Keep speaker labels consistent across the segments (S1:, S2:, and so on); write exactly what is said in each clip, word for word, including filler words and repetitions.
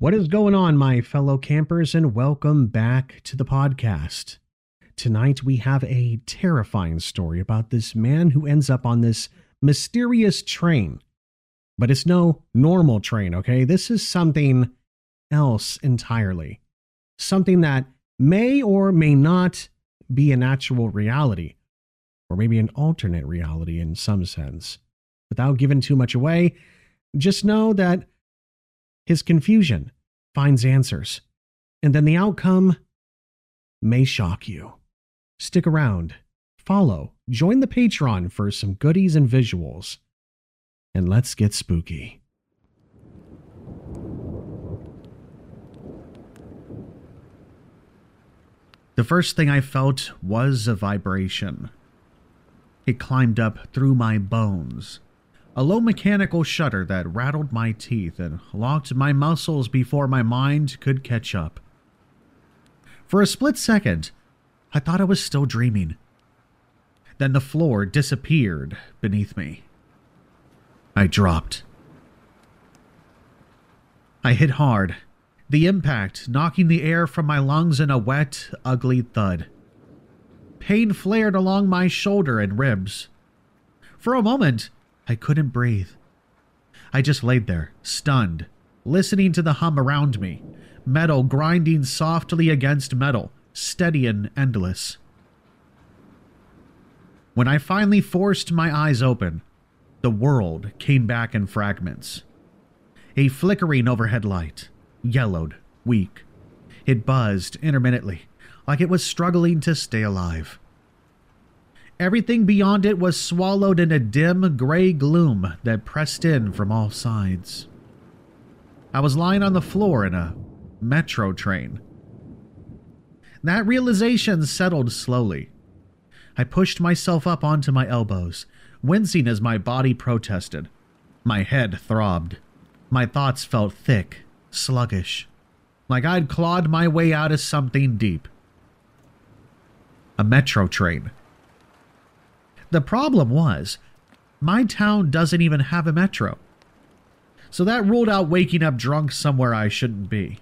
S1: What is going on, my fellow campers, and welcome back to the podcast. Tonight we have a terrifying story about this man who ends up on this mysterious train. But it's no normal train, okay? This is something else entirely. Something that may or may not be an actual reality, or maybe an alternate reality in some sense. Without giving too much away, just know that his confusion finds answers, and then the outcome may shock you. Stick around, follow, join the Patreon for some goodies and visuals, and let's get spooky. The first thing I felt was a vibration. It climbed up through my bones. A low mechanical shudder that rattled my teeth and locked my muscles before my mind could catch up. For a split second, I thought I was still dreaming. Then the floor disappeared beneath me. I dropped. I hit hard, the impact knocking the air from my lungs in a wet, ugly thud. Pain flared along my shoulder and ribs. For a moment, I couldn't breathe. I just laid there, stunned, listening to the hum around me, metal grinding softly against metal, steady and endless. When I finally forced my eyes open, the world came back in fragments. A flickering overhead light, yellowed, weak. It buzzed intermittently, like it was struggling to stay alive. Everything beyond it was swallowed in a dim, gray gloom that pressed in from all sides. I was lying on the floor in a metro train. That realization settled slowly. I pushed myself up onto my elbows, wincing as my body protested. My head throbbed. My thoughts felt thick, sluggish, like I'd clawed my way out of something deep. A metro train. The problem was, my town doesn't even have a metro. So that ruled out waking up drunk somewhere I shouldn't be.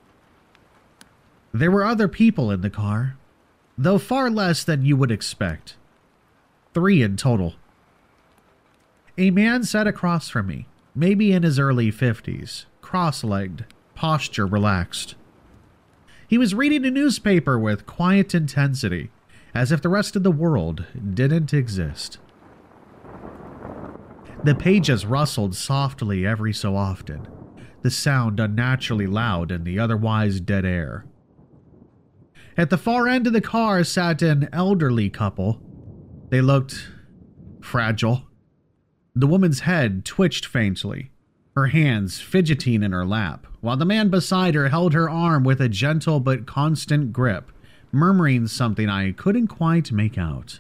S1: There were other people in the car, though far less than you would expect. Three in total. A man sat across from me, maybe in his early fifties, cross-legged, posture relaxed. He was reading a newspaper with quiet intensity, as if the rest of the world didn't exist. The pages rustled softly every so often, the sound unnaturally loud in the otherwise dead air. At the far end of the car sat an elderly couple. They looked fragile. The woman's head twitched faintly, her hands fidgeting in her lap, while the man beside her held her arm with a gentle but constant grip, murmuring something I couldn't quite make out.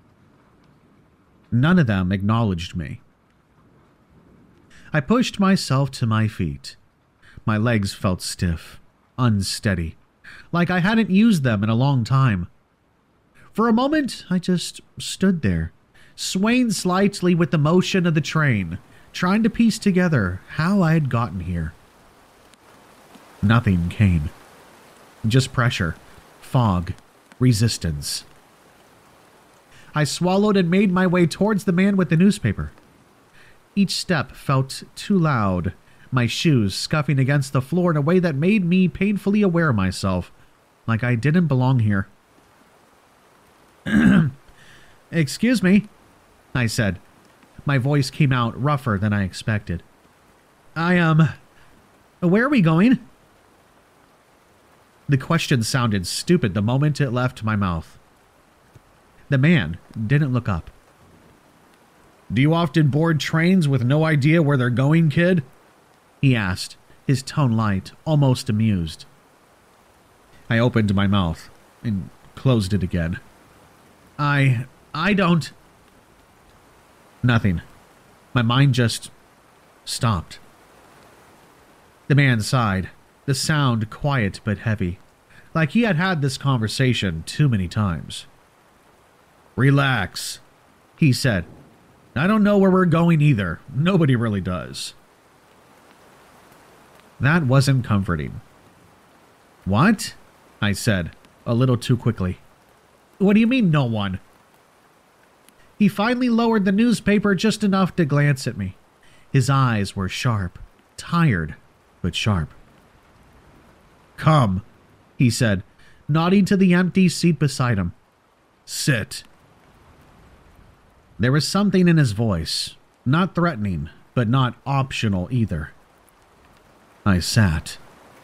S1: None of them acknowledged me. I pushed myself to my feet. My legs felt stiff, unsteady, like I hadn't used them in a long time. For a moment, I just stood there, swaying slightly with the motion of the train, trying to piece together how I had gotten here. Nothing came. Just pressure. Fog, resistance. I swallowed and made my way towards the man with the newspaper. Each step felt too loud, my shoes scuffing against the floor in a way that made me painfully aware of myself, like I didn't belong here. "Excuse me," I said. My voice came out rougher than I expected. I, um, where are we going?" The question sounded stupid the moment it left my mouth. The man didn't look up. "Do you often board trains with no idea where they're going, kid?" he asked, his tone light, almost amused. I opened my mouth and closed it again. I... I don't... Nothing. My mind just stopped. The man sighed, the sound quiet but heavy, like he had had this conversation too many times. "Relax," he said. "I don't know where we're going either. Nobody really does." That wasn't comforting. What? I said, a little too quickly. What do you mean, no one? He finally lowered the newspaper just enough to glance at me. His eyes were sharp, tired, but sharp. Come, he said, nodding to the empty seat beside him. Sit. There was something in his voice, not threatening, but not optional either. I sat.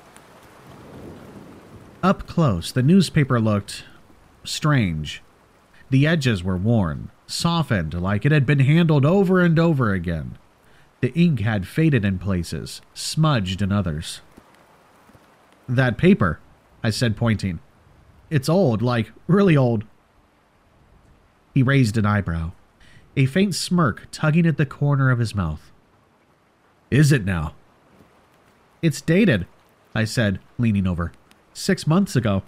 S1: Up close, the newspaper looked strange. The edges were worn, softened like it had been handled over and over again. The ink had faded in places, smudged in others. That paper, I said, pointing. It's old, like really old. He raised an eyebrow, a faint smirk tugging at the corner of his mouth. Is it now? It's dated, I said, leaning over. Six months ago.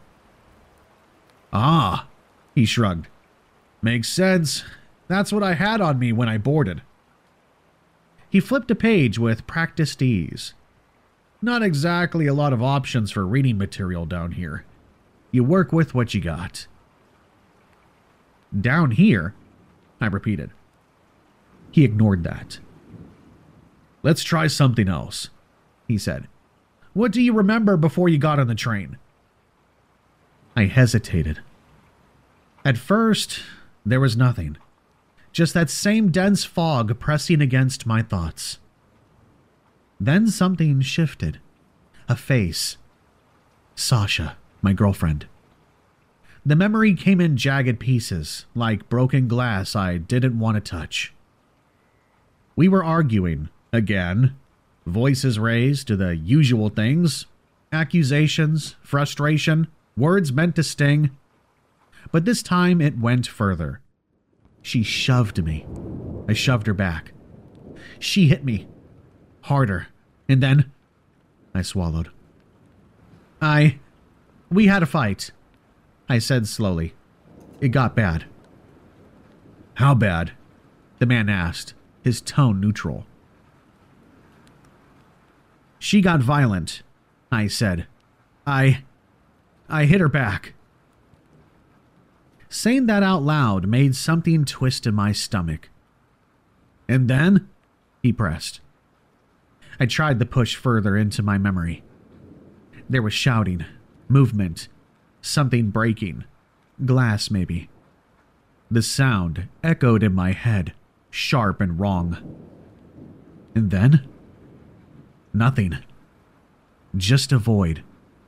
S1: Ah, he shrugged. Makes sense. That's what I had on me when I boarded. He flipped a page with practiced ease. Not exactly a lot of options for reading material down here. You work with what you got. Down here? I repeated. He ignored that. Let's try something else, he said. What do you remember before you got on the train? I hesitated. At first, there was nothing. Just that same dense fog pressing against my thoughts. Then something shifted. A face. Sasha, my girlfriend. The memory came in jagged pieces, like broken glass I didn't want to touch. We were arguing, again. Voices raised to the usual things. Accusations, frustration, words meant to sting. But this time it went further. She shoved me. I shoved her back. She hit me. Harder. And then I swallowed. I... We had a fight, I said slowly. It got bad. How bad? The man asked, his tone neutral. She got violent, I said. I... I hit her back. Saying that out loud made something twist in my stomach. And then? He pressed. I tried to push further into my memory. There was shouting, movement, something breaking, glass maybe. The sound echoed in my head, sharp and wrong. And then? Nothing. Just a void.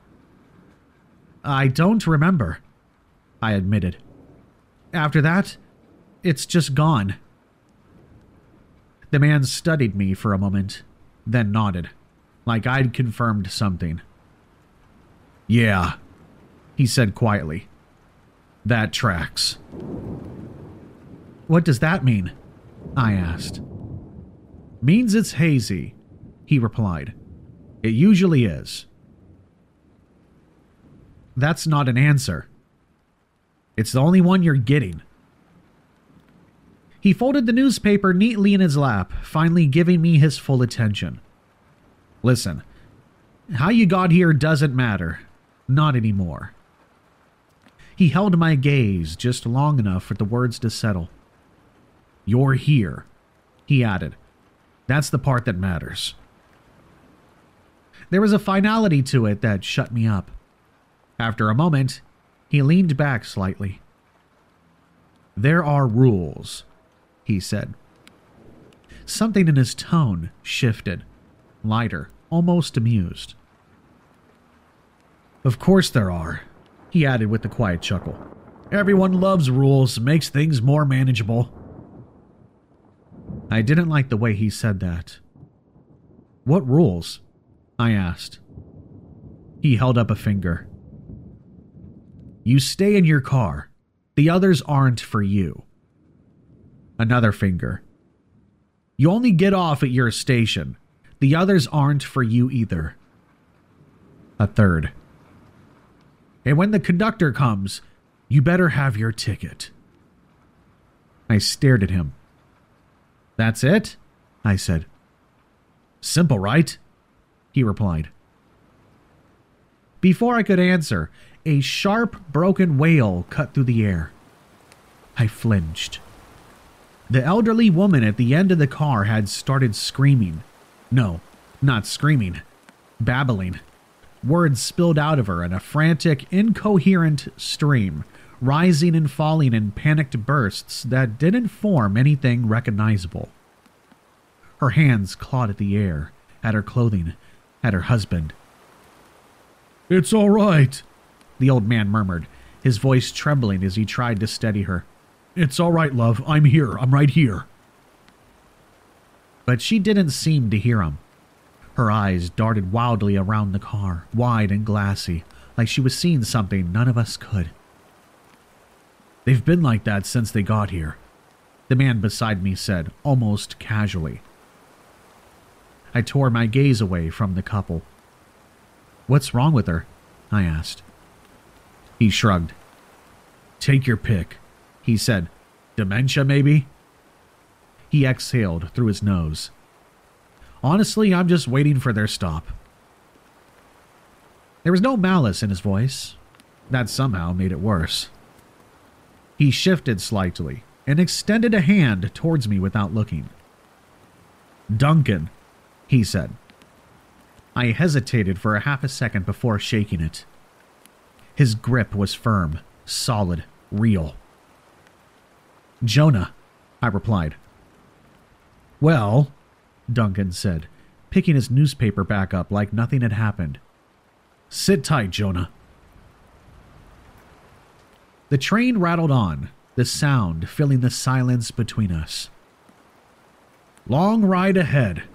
S1: I don't remember, I admitted. After that, it's just gone. The man studied me for a moment, then nodded, like I'd confirmed something. Yeah, he said quietly. That tracks. What does that mean? I asked. Means it's hazy, he replied. It usually is. That's not an answer. It's the only one you're getting. He folded the newspaper neatly in his lap, finally giving me his full attention. Listen, how you got here doesn't matter. Not anymore. He held my gaze just long enough for the words to settle. You're here, he added. That's the part that matters. There was a finality to it that shut me up. After a moment, he leaned back slightly. There are rules, he said. Something in his tone shifted, lighter, almost amused. Of course there are, he added with a quiet chuckle. Everyone loves rules, makes things more manageable. I didn't like the way he said that. What rules? I asked. He held up a finger. You stay in your car. The others aren't for you. Another finger. You only get off at your station. The others aren't for you either. A third. And when the conductor comes, you better have your ticket. I stared at him. That's it? I said. Simple, right? he replied. Before I could answer, a sharp, broken wail cut through the air. I flinched. The elderly woman at the end of the car had started screaming. No, not screaming. Babbling. Words spilled out of her in a frantic, incoherent stream, rising and falling in panicked bursts that didn't form anything recognizable. Her hands clawed at the air, at her clothing, at her husband. "It's all right," the old man murmured, his voice trembling as he tried to steady her. "It's all right, love. I'm here. I'm right here." But she didn't seem to hear him. Her eyes darted wildly around the car, wide and glassy, like she was seeing something none of us could. "They've been like that since they got here," the man beside me said, almost casually. I tore my gaze away from the couple. "What's wrong with her?" I asked. He shrugged. "Take your pick," he said. "Dementia, maybe?" He exhaled through his nose. "Honestly, I'm just waiting for their stop." There was no malice in his voice. That somehow made it worse. He shifted slightly and extended a hand towards me without looking. "Duncan," he said. I hesitated for a half a second before shaking it. His grip was firm, solid, real. "Jonah," I replied. "Well," Duncan said, picking his newspaper back up like nothing had happened. "Sit tight, Jonah." The train rattled on, the sound filling the silence between us. "Long ride ahead."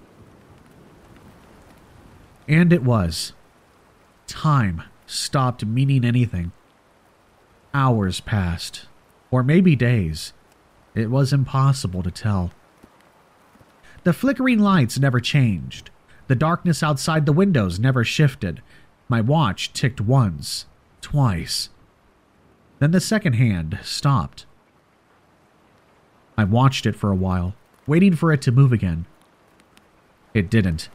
S1: And it was. Time stopped meaning anything. Hours passed, or maybe days. It was impossible to tell. The flickering lights never changed. The darkness outside the windows never shifted. My watch ticked once, twice. Then the second hand stopped. I watched it for a while, waiting for it to move again. It didn't.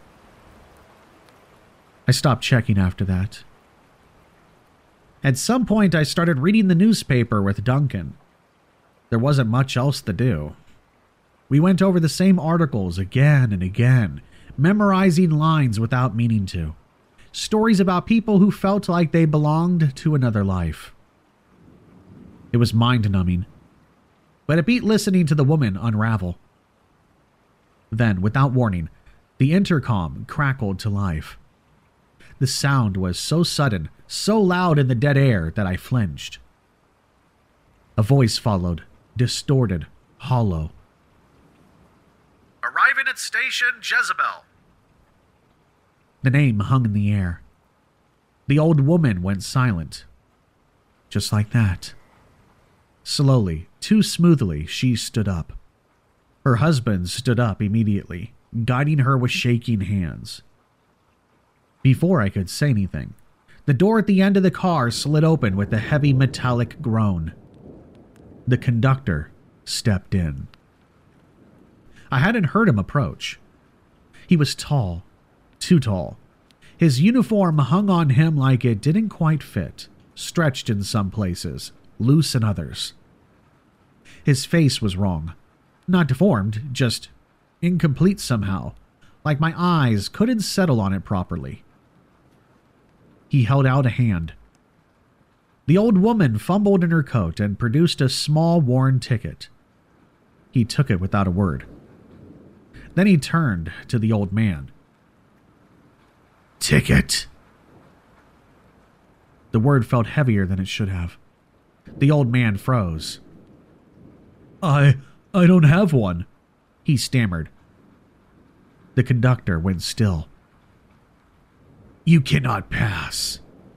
S1: I stopped checking after that. At some point, I started reading the newspaper with Duncan. There wasn't much else to do. We went over the same articles again and again, memorizing lines without meaning to. Stories about people who felt like they belonged to another life. It was mind-numbing, but it beat listening to the woman unravel. Then, without warning, the intercom crackled to life. The sound was so sudden, so loud in the dead air that I flinched. A voice followed, distorted, hollow. "Arriving at station Jezebel." The name hung in the air. The old woman went silent. Just like that. Slowly, too smoothly, she stood up. Her husband stood up immediately, guiding her with shaking hands. Before I could say anything, the door at the end of the car slid open with a heavy metallic groan. The conductor stepped in. I hadn't heard him approach. He was tall, too tall. His uniform hung on him like it didn't quite fit, stretched in some places, loose in others. His face was wrong. Not deformed, just incomplete somehow, like my eyes couldn't settle on it properly. He held out a hand. The old woman fumbled in her coat and produced a small worn ticket. He took it without a word. Then he turned to the old man. "Ticket." The word felt heavier than it should have. The old man froze. I, I don't have one," he stammered. The conductor went still. "You cannot pass."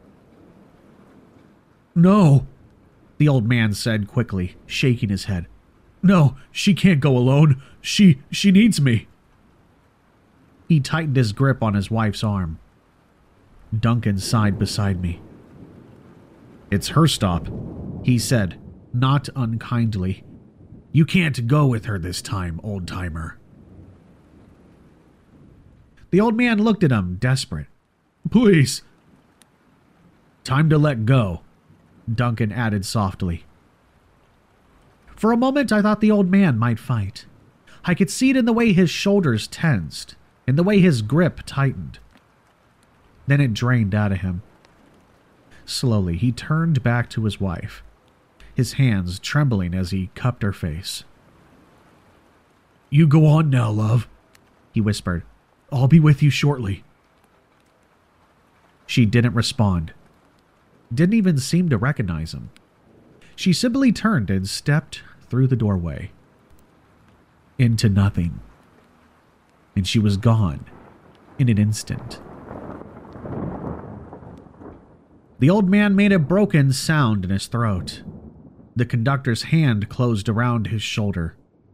S1: "No," the old man said quickly, shaking his head. "No, she can't go alone. She, she needs me." He tightened his grip on his wife's arm. Duncan sighed beside me. "It's her stop," he said, not unkindly. "You can't go with her this time, old-timer." The old man looked at him, desperate. Please. Time to let go, Duncan added softly. For a moment, I thought the old man might fight. I could see it in the way his shoulders tensed, in the way his grip tightened. Then it drained out of him. Slowly, he turned back to his wife, his hands trembling as he cupped her face. You go on now, love, he whispered. I'll be with you shortly. She didn't respond. Didn't even seem to recognize him. She simply turned and stepped through the doorway. Into nothing. And she was gone in an instant. The old man made a broken sound in his throat. The conductor's hand closed around his shoulder.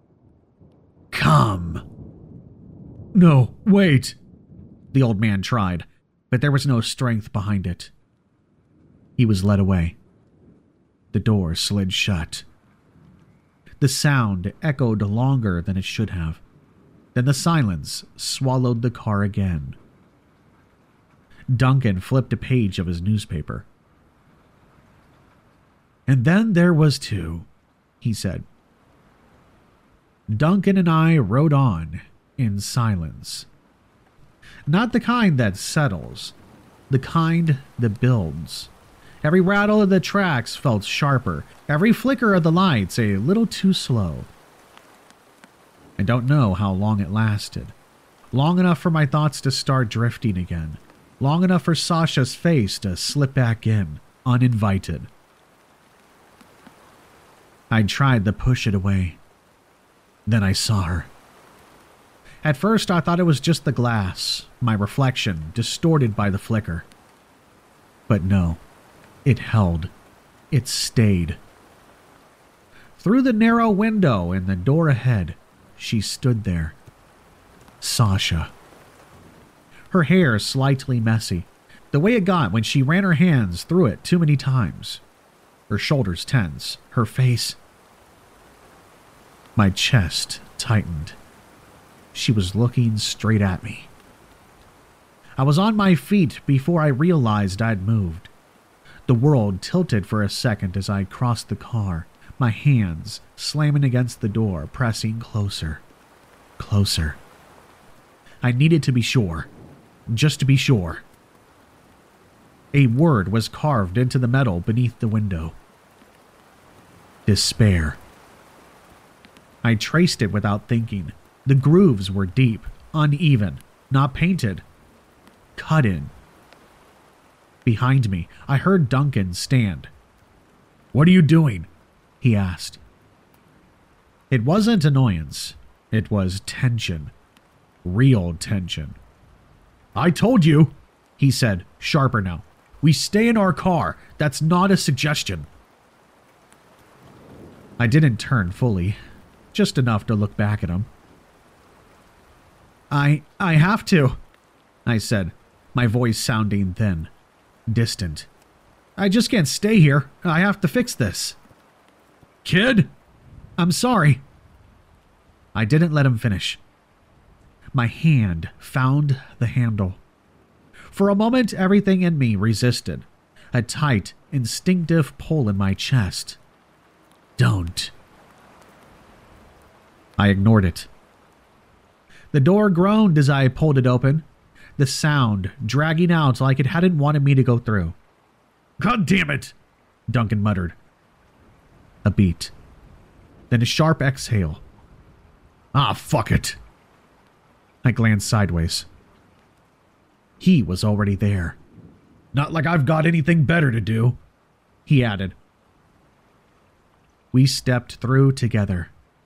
S1: Come. No, wait. The old man tried, but there was no strength behind it. He was led away. The door slid shut. The sound echoed longer than it should have. Then the silence swallowed the car again. Duncan flipped a page of his newspaper. And then there was two, he said. Duncan and I rode on in silence. Not the kind that settles, the kind that builds. Every rattle of the tracks felt sharper, every flicker of the lights a little too slow. I don't know how long it lasted. Long enough for my thoughts to start drifting again. Long enough for Sasha's face to slip back in, uninvited. I tried to push it away. Then I saw her. At first I thought it was just the glass, my reflection, distorted by the flicker. But no, it held. It stayed. Through the narrow window in the door ahead, she stood there. Sasha. Her hair slightly messy, the way it got when she ran her hands through it too many times. Her shoulders tense, her face. My chest tightened. She was looking straight at me. I was on my feet before I realized I'd moved. The world tilted for a second as I crossed the car, my hands slamming against the door, pressing closer. Closer. I needed to be sure. Just to be sure. A word was carved into the metal beneath the window. Despair. I traced it without thinking. The grooves were deep, uneven, not painted. Cut in. Behind me, I heard Duncan stand. What are you doing? He asked. It wasn't annoyance. It was tension. Real tension. I told you, he said, sharper now. We stay in our car. That's not a suggestion. I didn't turn fully, just enough to look back at him. I, I have to, I said, my voice sounding thin, distant. I just can't stay here. I have to fix this. Kid? I'm sorry. I didn't let him finish. My hand found the handle. For a moment, everything in me resisted. A tight, instinctive pull in my chest. Don't. I ignored it. The door groaned as I pulled it open, the sound dragging out like it hadn't wanted me to go through. God damn it, Duncan muttered. A beat. Then a sharp exhale. Ah, fuck it. I glanced sideways. He was already there. Not like I've got anything better to do, he added. We stepped through together.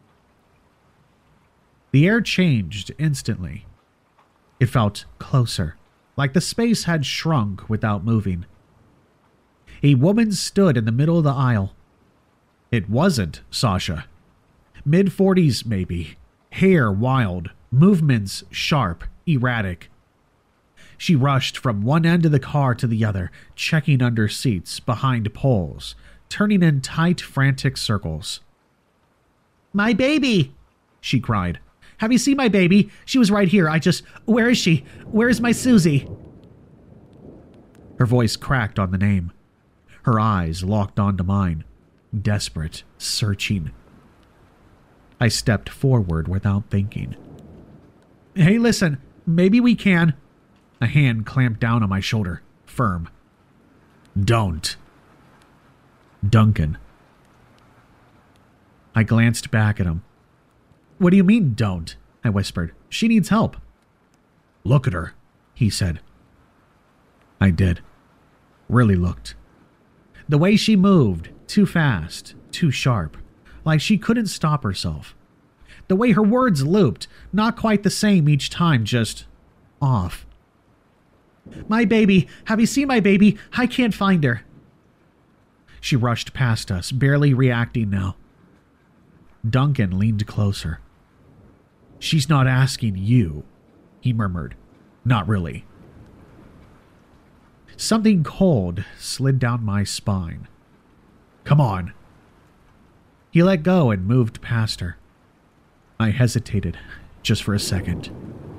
S1: The air changed instantly. It felt closer, like the space had shrunk without moving. A woman stood in the middle of the aisle. It wasn't Sasha. Mid-forties, maybe. Hair wild, movements sharp, erratic. She rushed from one end of the car to the other, checking under seats, behind poles, turning in tight, frantic circles. My baby, she cried, Have you seen my baby? She was right here. I just... Where is she? Where is my Susie? Her voice cracked on the name. Her eyes locked onto mine. Desperate, searching. I stepped forward without thinking. Hey, listen. Maybe we can... A hand clamped down on my shoulder. Firm. Don't. Duncan. I glanced back at him. What do you mean, don't? I whispered. She needs help. Look at her, he said. I did. Really looked. The way she moved, too fast, too sharp, like she couldn't stop herself. The way her words looped, not quite the same each time, just off. My baby, have you seen my baby? I can't find her. She rushed past us, barely reacting now. Duncan leaned closer. She's not asking you, he murmured. Not really. Something cold slid down my spine. Come on. He let go and moved past her. I hesitated, just for a second.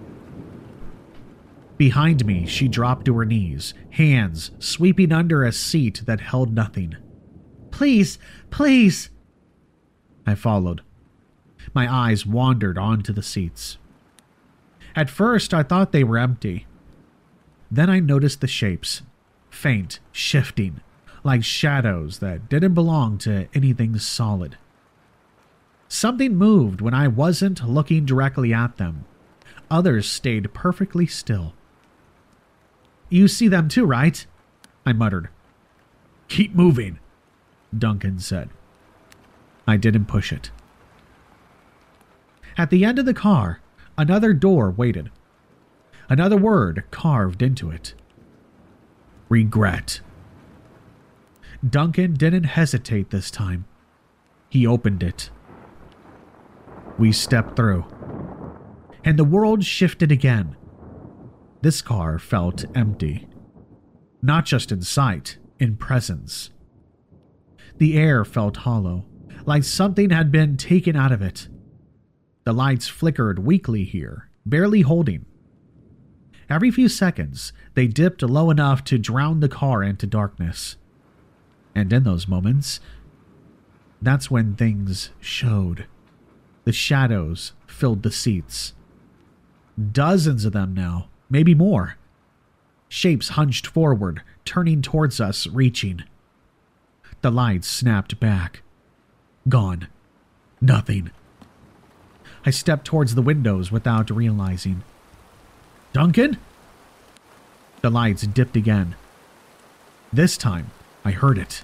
S1: Behind me, she dropped to her knees, hands sweeping under a seat that held nothing. Please, please. I followed. My eyes wandered onto the seats. At first, I thought they were empty. Then I noticed the shapes, faint, shifting, like shadows that didn't belong to anything solid. Something moved when I wasn't looking directly at them. Others stayed perfectly still. You see them too, right? I muttered. Keep moving, Duncan said. I didn't push it. At the end of the car, another door waited. Another word carved into it. Regret. Duncan didn't hesitate this time. He opened it. We stepped through. And the world shifted again. This car felt empty. Not just in sight, in presence. The air felt hollow, like something had been taken out of it. The lights flickered weakly here, barely holding. Every few seconds, they dipped low enough to drown the car into darkness. And in those moments, that's when things showed. The shadows filled the seats. Dozens of them now, maybe more. Shapes hunched forward, turning towards us, reaching. The lights snapped back. Gone. Nothing. I stepped towards the windows without realizing. Duncan? The lights dipped again. This time, I heard it.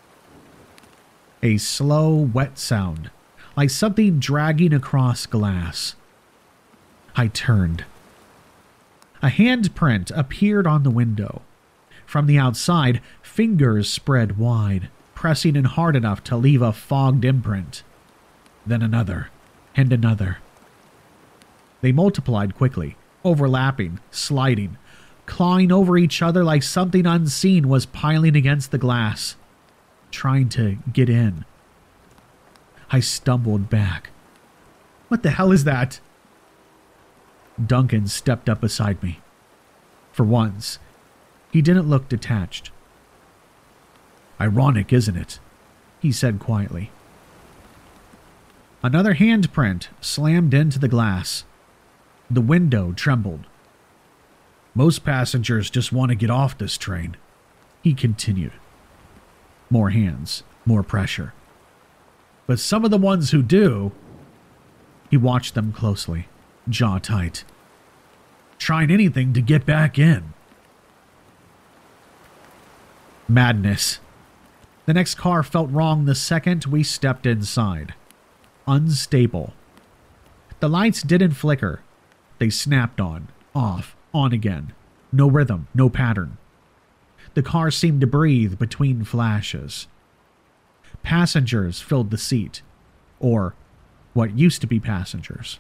S1: A slow, wet sound, like something dragging across glass. I turned. A handprint appeared on the window. From the outside, fingers spread wide, pressing in hard enough to leave a fogged imprint. Then another, and another. They multiplied quickly, overlapping, sliding, clawing over each other like something unseen was piling against the glass, trying to get in. I stumbled back. What the hell is that? Duncan stepped up beside me. For once, he didn't look detached. Ironic, isn't it? He said quietly. Another handprint slammed into the glass. The window trembled. Most passengers just want to get off this train, he continued. More hands, more pressure. But some of the ones who do... He watched them closely, jaw tight. Trying anything to get back in. Madness. The next car felt wrong the second we stepped inside. Unstable. The lights didn't flicker. They snapped on, off, on again. No rhythm, no pattern. The car seemed to breathe between flashes. Passengers filled the seat. Or what used to be passengers.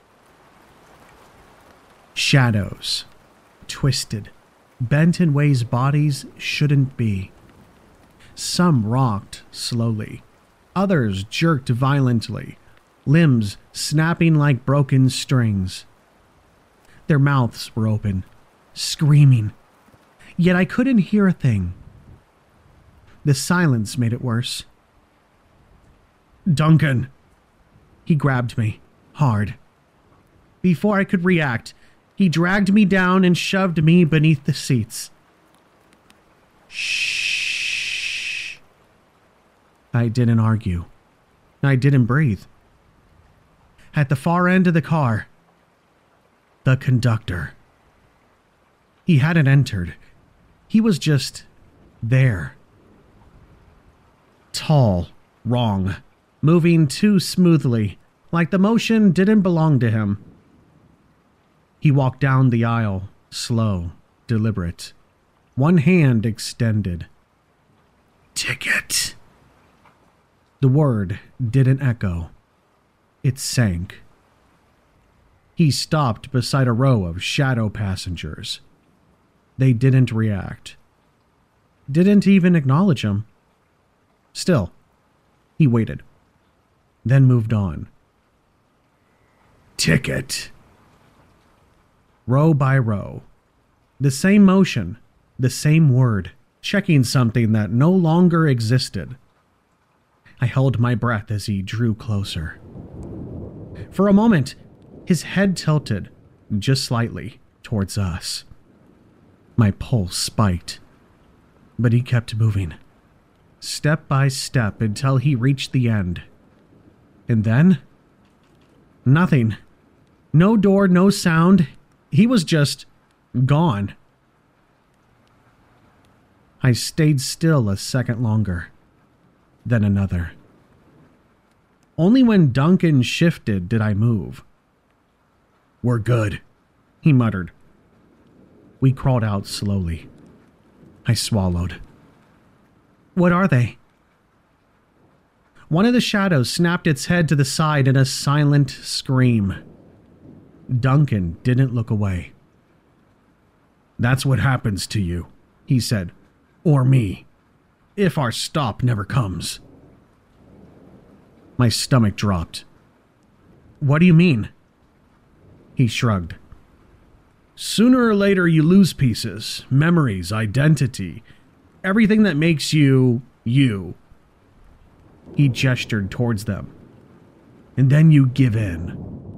S1: Shadows. Twisted. Bent in ways bodies shouldn't be. Some rocked slowly. Others jerked violently, limbs snapping like broken strings. Their mouths were open, screaming, yet I couldn't hear a thing. The silence made it worse. "Duncan!" He grabbed me, hard. Before I could react, he dragged me down and shoved me beneath the seats. Shh. I didn't argue. I didn't breathe. At the far end of the car, the conductor. He hadn't entered. He was just there. Tall, wrong, moving too smoothly, like the motion didn't belong to him. He walked down the aisle, slow, deliberate, one hand extended. "Ticket." The word didn't echo. It sank. He stopped beside a row of shadow passengers. They didn't react. Didn't even acknowledge him. Still, he waited, then moved on. "Ticket." Row by row. The same motion, the same word, checking something that no longer existed. I held my breath as he drew closer. For a moment, his head tilted, just slightly, towards us. My pulse spiked, but he kept moving, step by step until he reached the end. And then, nothing. No door, no sound. He was just gone. I stayed still a second longer, then another. Only when Duncan shifted did I move. "We're good," he muttered. We crawled out slowly. I swallowed. "What are they?" One of the shadows snapped its head to the side in a silent scream. Duncan didn't look away. "That's what happens to you," he said. "Or me. If our stop never comes." My stomach dropped. "What do you mean?" He shrugged. "Sooner or later you lose pieces, memories, identity, everything that makes you, you." He gestured towards them. "And then you give in."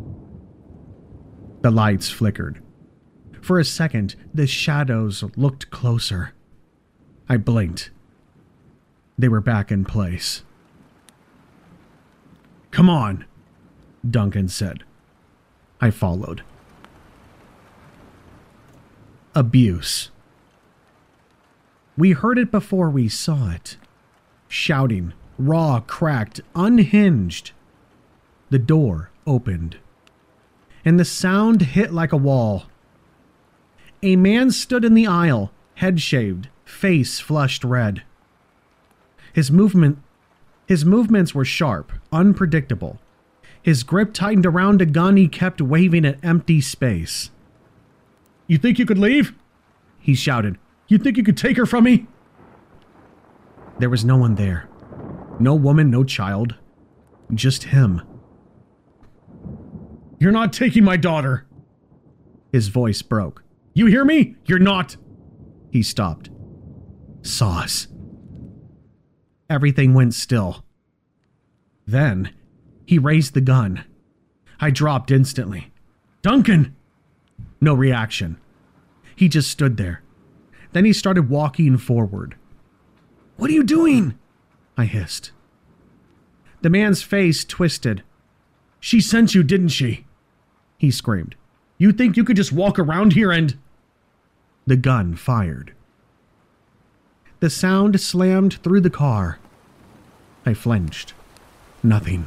S1: The lights flickered. For a second, the shadows looked closer. I blinked. They were back in place. "Come on," Duncan said. I followed. Abuse. We heard it before we saw it. Shouting, raw, cracked, unhinged. The door opened, and the sound hit like a wall. A man stood in the aisle, head shaved, face flushed red. His movement, his movements were sharp, unpredictable. His grip tightened around a gun he kept waving at empty space. "You think you could leave?" he shouted. "You think you could take her from me?" There was no one there. No woman, no child. Just him. "You're not taking my daughter." His voice broke. "You hear me? You're not." He stopped. Sauce. Everything went still. Then, he raised the gun. I dropped instantly. "Duncan!" No reaction. He just stood there. Then he started walking forward. "What are you doing?" I hissed. The man's face twisted. "She sent you, didn't she?" He screamed. "You think you could just walk around here and—" The gun fired. The sound slammed through the car. I flinched. Nothing.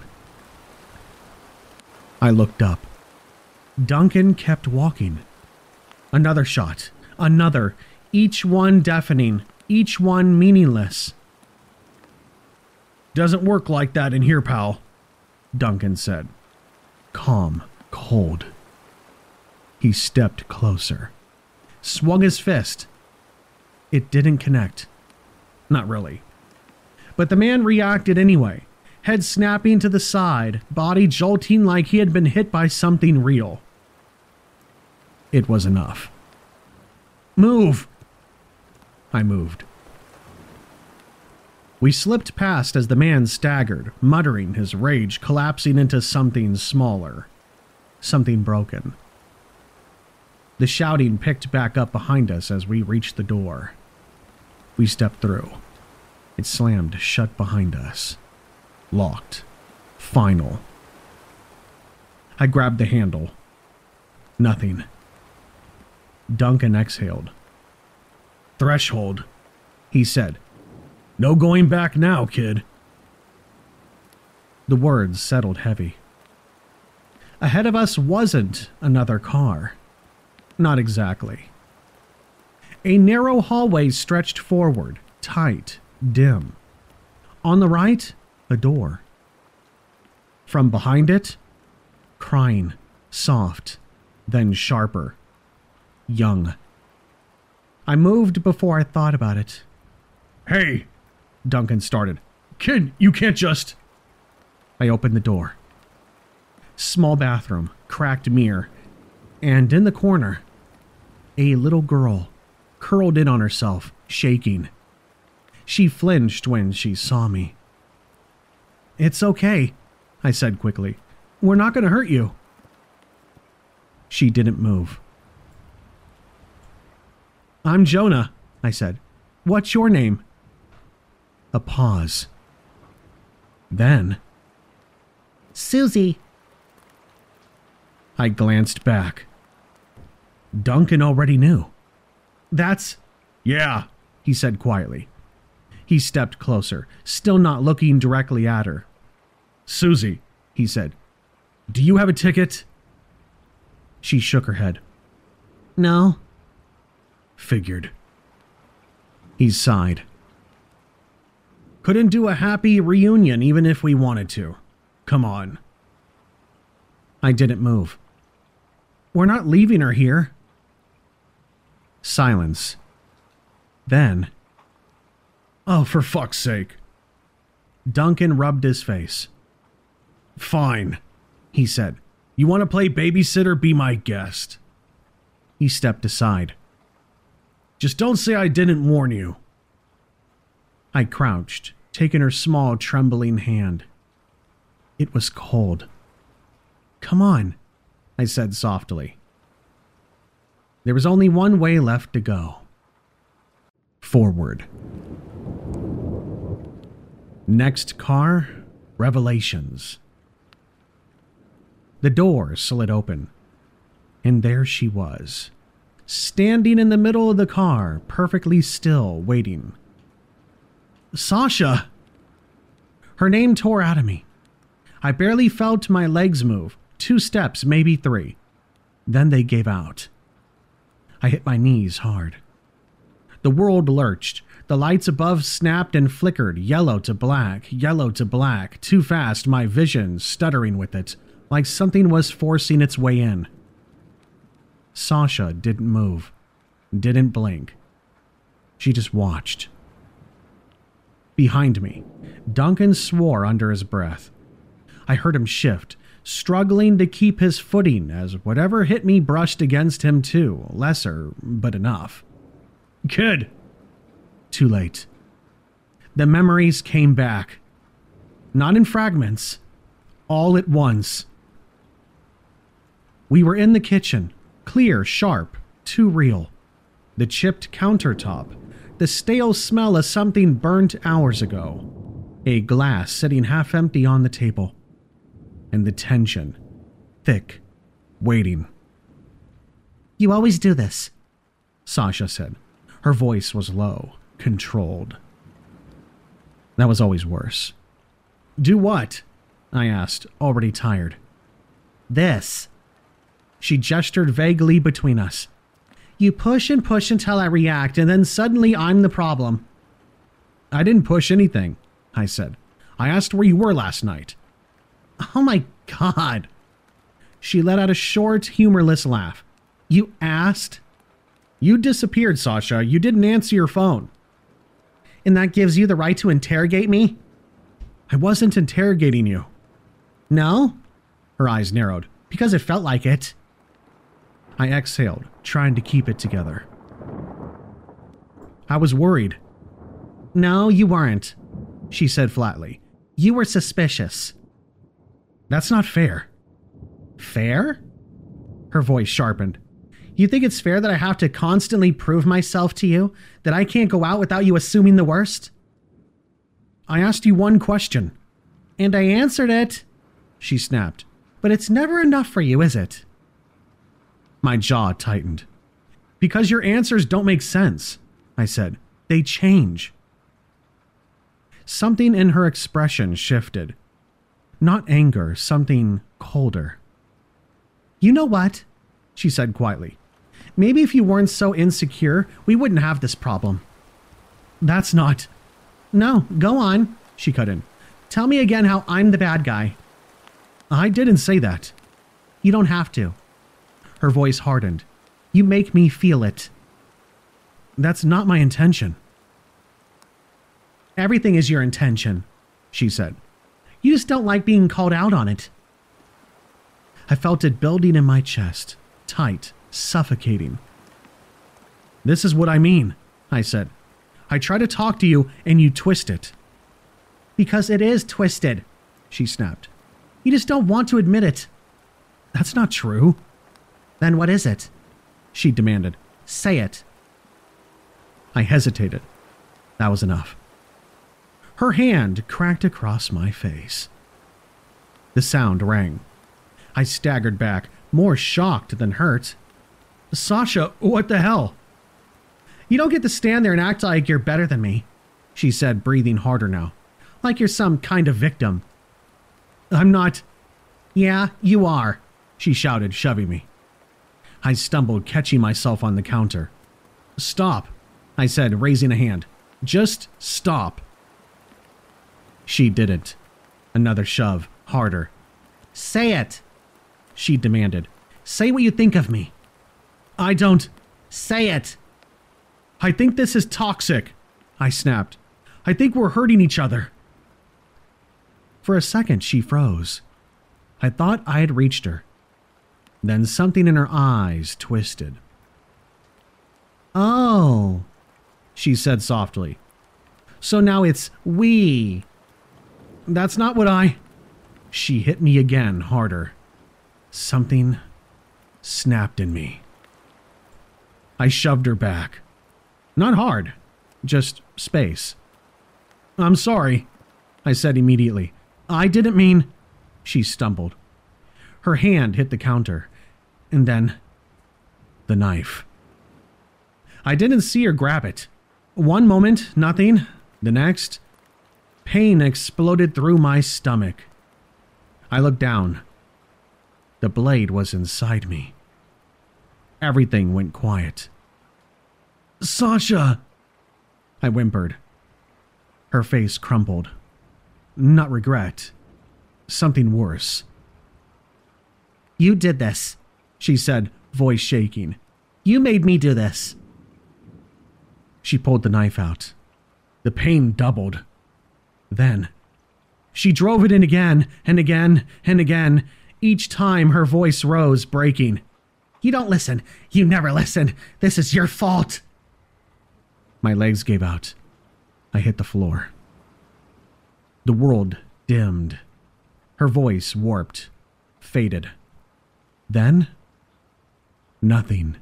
S1: I looked up. Duncan kept walking. Another shot. Another. Each one deafening. Each one meaningless. "Doesn't work like that in here, pal," Duncan said. Calm. Cold. He stepped closer. Swung his fist. It didn't connect. Not really. But the man reacted anyway. head snapping to the side, body jolting like he had been hit by something real. It was enough. Move! I moved. We slipped past as the man staggered, muttering, his rage collapsing into something smaller. Something broken. The shouting picked back up behind us as we reached the door. We stepped through. It slammed shut behind us. Locked. Final. I grabbed the handle. Nothing. Duncan exhaled. Threshold, he said. No going back now, kid. The words settled heavy. Ahead of us wasn't another car. Not exactly. A narrow hallway stretched forward, tight, dim. On the right, a door. From behind it, crying, soft, then sharper. Young. I moved before I thought about it. Hey, Duncan started. Kid, you can't just... I opened the door. Small bathroom, cracked mirror, and in the corner, a little girl, curled in on herself, shaking. She flinched when she saw me. It's okay, I said quickly. We're not going to hurt you. She didn't move. I'm Jonah, I said. What's your name? A pause. Then... Susie. I glanced back. Duncan already knew. That's... Yeah, he said quietly. He stepped closer, still not looking directly at her. Susie, he said. Do you have a ticket? She shook her head. No. Figured. He sighed. Couldn't do a happy reunion even if we wanted to. Come on. I didn't move. We're not leaving her here. Silence. Then... Oh, for fuck's sake. Duncan rubbed his face. Fine, he said. You want to play babysitter? Be my guest. He stepped aside. Just don't say I didn't warn you. I crouched, taking her small, trembling hand. It was cold. Come on, I said softly. There was only one way left to go. Forward. Next car, Revelations. The door slid open, and there she was, standing in the middle of the car, perfectly still, waiting. Sasha! Her name tore out of me. I barely felt my legs move, two steps, maybe three. Then they gave out. I hit my knees hard. The world lurched. The lights above snapped and flickered, yellow to black, yellow to black, too fast, my vision stuttering with it, like something was forcing its way in. Sasha didn't move, didn't blink. She just watched. Behind me, Duncan swore under his breath. I heard him shift, struggling to keep his footing as whatever hit me brushed against him too, lesser, but enough. Kid! Too late. The memories came back. Not in fragments. All at once. We were in the kitchen. Clear, sharp, too real. The chipped countertop. The stale smell of something burnt hours ago. A glass sitting half empty on the table. And the tension. Thick. Waiting. You always do this, Sasha said. Her voice was low. Controlled. That was always worse. Do what? I asked, already tired. This. She gestured vaguely between us. You push and push until I react, and then suddenly I'm the problem. I didn't push anything, I said. I asked where you were last night. Oh my God. She let out a short, humorless laugh. You asked? You disappeared, Sasha. You didn't answer your phone. And that gives you the right to interrogate me? I wasn't interrogating you. No? Her eyes narrowed. Because it felt like it. I exhaled, trying to keep it together. I was worried. No, you weren't, she said flatly. You were suspicious. That's not fair. Fair? Her voice sharpened. You think it's fair that I have to constantly prove myself to you? That I can't go out without you assuming the worst? I asked you one question. And I answered it, she snapped. But it's never enough for you, is it? My jaw tightened. Because your answers don't make sense, I said. They change. Something in her expression shifted. Not anger, something colder. You know what? She said quietly. Maybe if you weren't so insecure, we wouldn't have this problem. That's not... No, go on, she cut in. Tell me again how I'm the bad guy. I didn't say that. You don't have to. Her voice hardened. You make me feel it. That's not my intention. Everything is your intention, she said. You just don't like being called out on it. I felt it building in my chest, tight, suffocating. This is what I mean, I said. I try to talk to you and you twist it. Because it is twisted, she snapped. You just don't want to admit it. That's not true. Then what is it? She demanded. Say it. I hesitated. That was enough. Her hand cracked across my face. The sound rang. I staggered back, more shocked than hurt. Sasha, what the hell? You don't get to stand there and act like you're better than me, she said, breathing harder now. Like you're some kind of victim. I'm not. Yeah, you are, she shouted, shoving me. I stumbled, catching myself on the counter. Stop, I said, raising a hand. Just stop. She didn't. Another shove, harder. Say it, she demanded. Say what you think of me. I don't. Say it. I think this is toxic, I snapped. I think we're hurting each other. For a second, she froze. I thought I had reached her. Then something in her eyes twisted. Oh, she said softly. So now it's we. That's not what I... She hit me again, harder. Something snapped in me. I shoved her back. Not hard, just space. I'm sorry, I said immediately. I didn't mean... She stumbled. Her hand hit the counter, and then the knife. I didn't see her grab it. One moment, nothing. The next, pain exploded through my stomach. I looked down. The blade was inside me. Everything went quiet. Sasha! I whimpered. Her face crumpled. Not regret. Something worse. You did this, she said, voice shaking. You made me do this. She pulled the knife out. The pain doubled. Then, she drove it in again and again and again. Each time her voice rose, breaking. You don't listen. You never listen. This is your fault. My legs gave out. I hit the floor. The world dimmed. Her voice warped, faded. Then, nothing.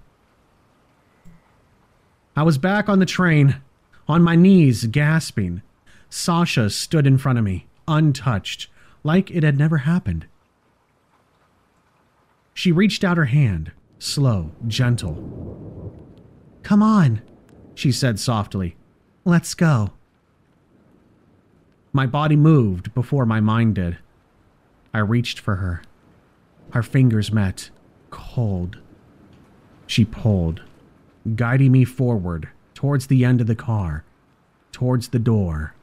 S1: I was back on the train, on my knees, gasping. Sasha stood in front of me, untouched, like it had never happened. She reached out her hand, slow, gentle. Come on, she said softly. Let's go. My body moved before my mind did. I reached for her. Our fingers met, cold. She pulled, guiding me forward, towards the end of the car, towards the door.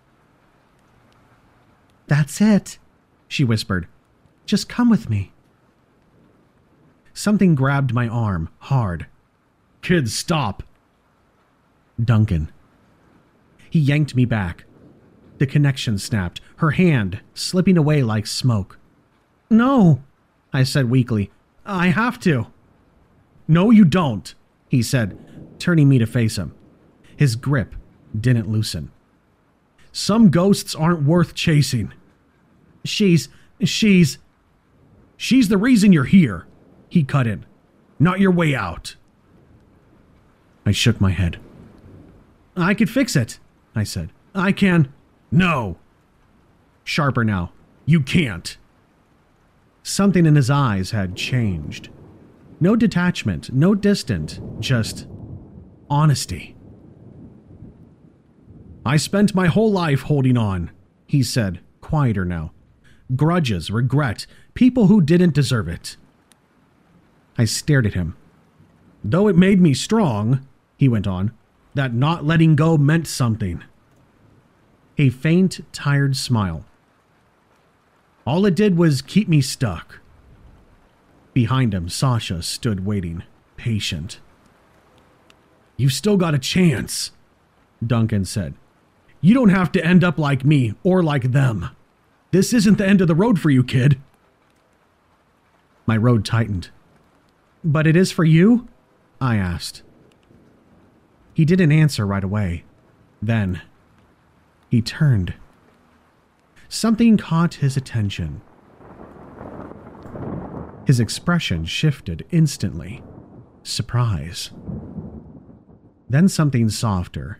S1: That's it, she whispered. Just come with me. Something grabbed my arm, hard. Kid, stop! Duncan. He yanked me back. The connection snapped, her hand slipping away like smoke. "No," I said weakly. "I have to." "No, you don't," he said, turning me to face him. His grip didn't loosen. "Some ghosts aren't worth chasing." She's, she's, she's the reason you're here," he cut in. "Not your way out." I shook my head. "I could fix it," I said. "I can." "No." Sharper now. "You can't." Something in his eyes had changed. No detachment, no distant, just honesty. "I spent my whole life holding on," he said, quieter now. "Grudges, regret, people who didn't deserve it." I stared at him. "Though it made me strong," he went on, "that not letting go meant something." A faint, tired smile. "All it did was keep me stuck." Behind him, Sasha stood waiting, patient. "You've still got a chance," Duncan said. "You don't have to end up like me or like them. This isn't the end of the road for you, kid." My road tightened. "But it is for you?" I asked. He didn't answer right away. Then he turned. Something caught his attention. His expression shifted instantly. Surprise. Then something softer.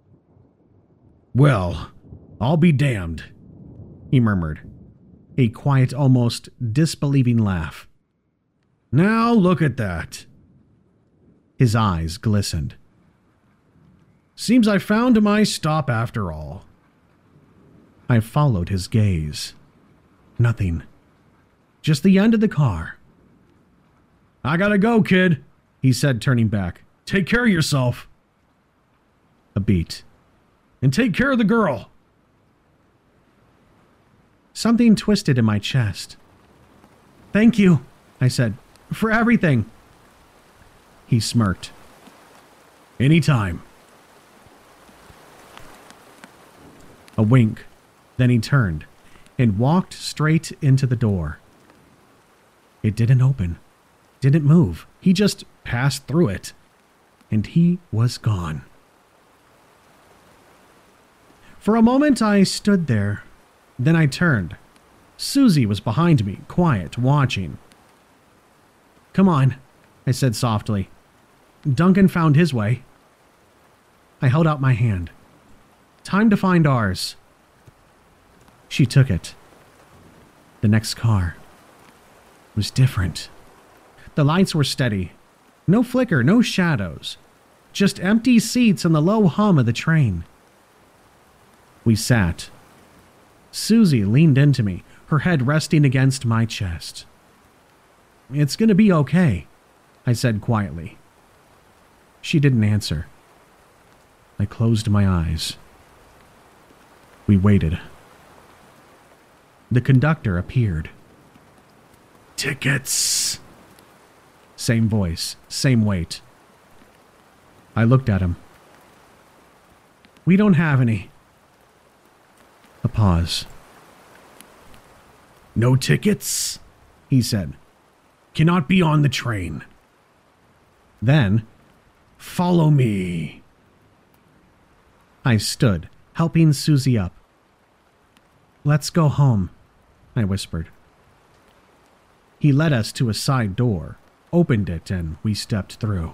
S1: "Well, I'll be damned," he murmured. A quiet, almost disbelieving laugh. "Now look at that." His eyes glistened. "Seems I found my stop after all." I followed his gaze. Nothing. Just the end of the car. "I gotta go, kid," he said, turning back. "Take care of yourself." A beat. "And take care of the girl." Something twisted in my chest. "Thank you," I said, "for everything." He smirked. "Anytime." A wink. Then he turned and walked straight into the door. It didn't open, didn't move. He just passed through it, and he was gone. For a moment I stood there. Then I turned. Susie was behind me, quiet, watching. "Come on," I said softly. "Duncan found his way." I held out my hand. "Time to find ours." She took it. The next car was different. The lights were steady. No flicker, no shadows. Just empty seats and the low hum of the train. We sat. Susie leaned into me, her head resting against my chest. "It's gonna be okay," I said quietly. She didn't answer. I closed my eyes. We waited. The conductor appeared. "Tickets!" Same voice, same weight. I looked at him. "We don't have any." A pause. "No tickets?" he said. "Cannot be on the train." Then, "Follow me." I stood, helping Susie up. "Let's go home," I whispered. He led us to a side door, opened it, and we stepped through.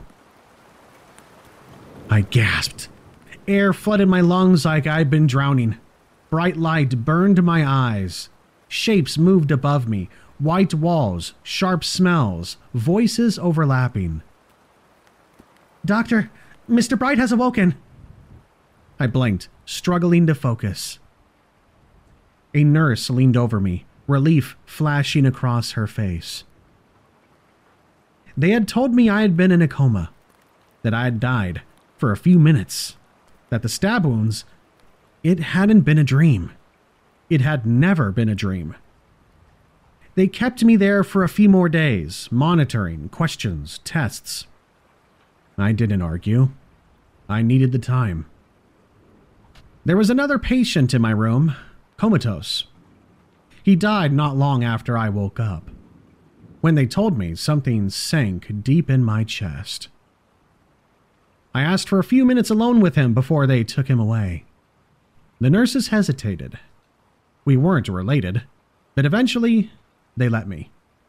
S1: I gasped. Air flooded my lungs like I'd been drowning. Bright light burned my eyes. Shapes moved above me, white walls, sharp smells, voices overlapping. "Doctor, Mister Bright has awoken." I blinked, struggling to focus. A nurse leaned over me, relief flashing across her face. They had told me I had been in a coma, that I had died for a few minutes, that the stab wounds, it hadn't been a dream. It had never been a dream. They kept me there for a few more days, monitoring, questions, tests. I didn't argue. I needed the time. There was another patient in my room, comatose. He died not long after I woke up. When they told me, something sank deep in my chest. I asked for a few minutes alone with him before they took him away. The nurses hesitated. We weren't related, but eventually they let me.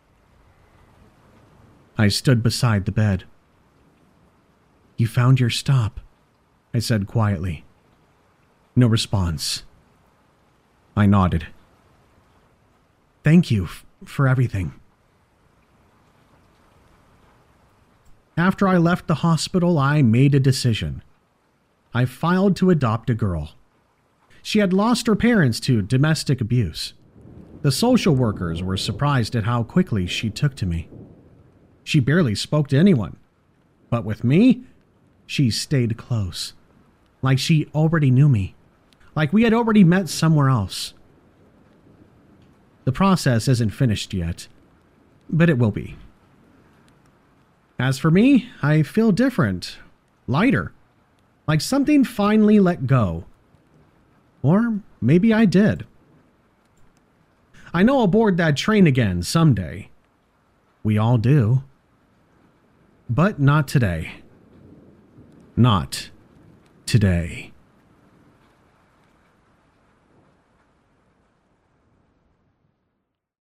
S1: I stood beside the bed. "You found your stop," I said quietly. No response. I nodded. "Thank you f- for everything." After I left the hospital, I made a decision. I filed to adopt a girl. She had lost her parents to domestic abuse. The social workers were surprised at how quickly she took to me. She barely spoke to anyone. But with me, she stayed close. Like she already knew me. Like we had already met somewhere else. The process isn't finished yet, but it will be. As for me, I feel different, lighter, like something finally let go. Or maybe I did. I know I'll board that train again someday. We all do. But not today. Not today.